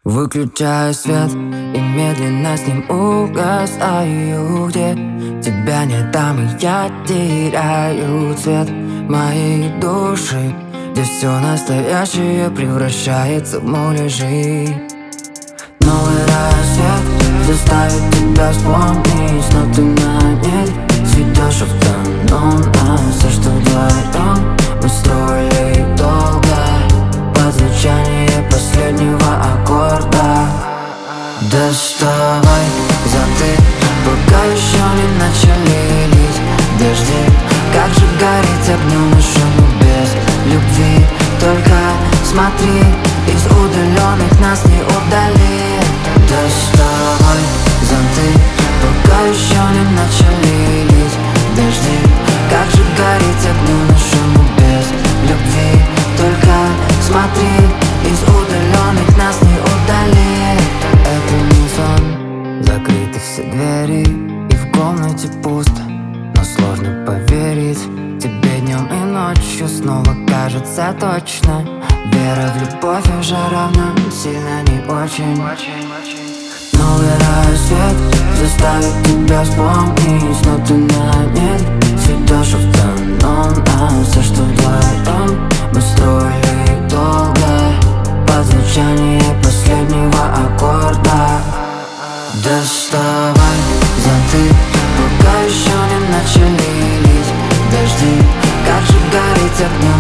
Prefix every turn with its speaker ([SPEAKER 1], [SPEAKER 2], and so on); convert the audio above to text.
[SPEAKER 1] Выключаю свет и медленно с ним угасаю. Где тебя нет, там и я теряю цвет моей души, где все настоящее превращается в муляжи. Новый рассвет заставит тебя вспомнить, но ты на ней сведешь автономно. Все, что вдвоем мы строили долго, под звучание последнего аккорда. Доставай зонты, пока еще не начали лить дожди. Как же гореть огнем и шуму без любви? Только смотри, из удаленных нас не удали. Доставай зонты, пока еще не начали лить дожди. Как же гореть огнем и шуму без любви? Только смотри, из удаленных нас не удали. Это не сон, закрыты все двери, и в комнате пусто, но сложно поверить. Тебе днем и ночью снова кажется точно. Вера в любовь уже равна сильно не очень. Новый рассвет заставит тебя вспомнить, но ты на ней сведешь автономно. Все, что вдвоем мы строили долго, под звучание последнего аккорда. Доставай зонты, пока еще не начали лить дожди. Как же гореть огнем